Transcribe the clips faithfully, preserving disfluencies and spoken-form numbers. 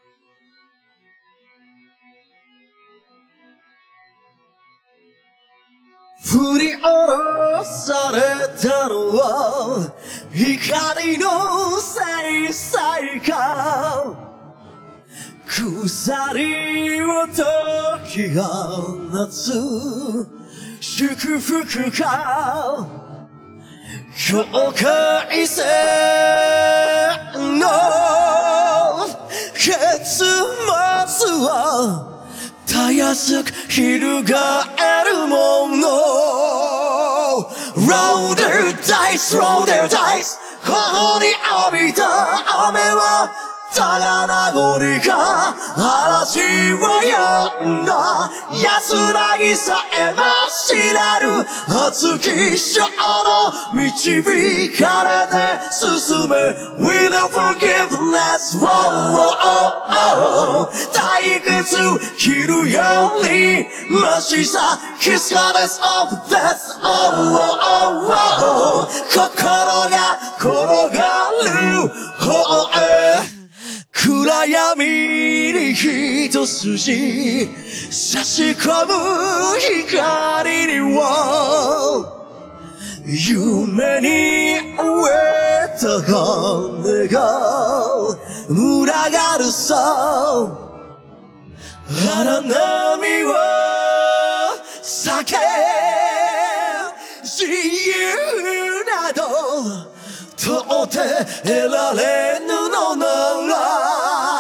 振り下ろされたのは光のせいさいか鎖を解き放つ祝福か境界線の結末はたやすく翻るもの Roll their dice, roll their dice 頬に浴びた雨はただ名残か嵐を呼んだ安らぎさえも知らぬ熱き衝動導かれて進め Without forgiveness oh, oh, oh, oh. 退屈切るよりましさ Kiss goddess of death oh, oh, oh, oh. 心が転がる方へ暗闇に一筋差し込む光には夢に植えた羽が群がるさ荒波を避け自由など到底得られぬのなら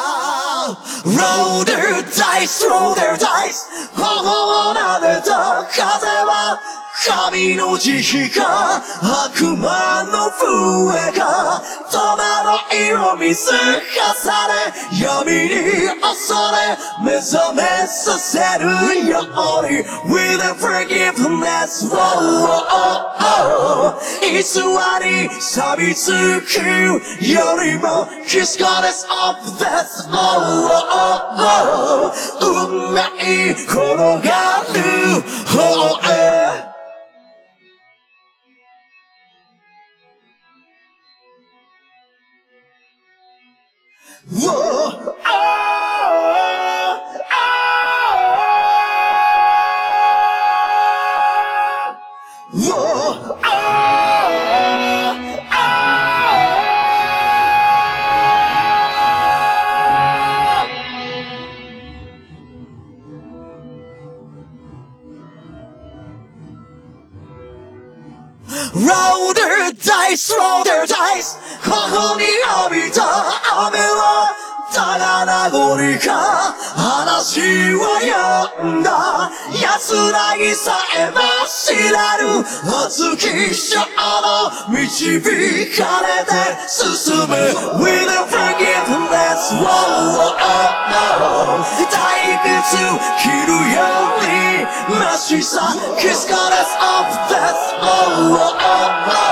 Roll their dice, roll their dice 頬を撫でた風は神の慈悲か悪魔の笛か戸惑いを見透かされ闇に恐れ目覚めさせるように With a forgiveness oh, oh, oh. 偽り錆びつくよりも Kiss goddess of death oh, oh, oh. 運命転がる方へWhoa, oh, oh, whoa, oh, Roll their dice, roll their dice 頬に浴びた雨はただ名残か嵐を呼んだ安らぎさえも知らぬ熱き衝動導かれて進め With a forgiveness oh, oh, oh. 退屈切るよりましさ Kiss goddess of death oh, oh, oh.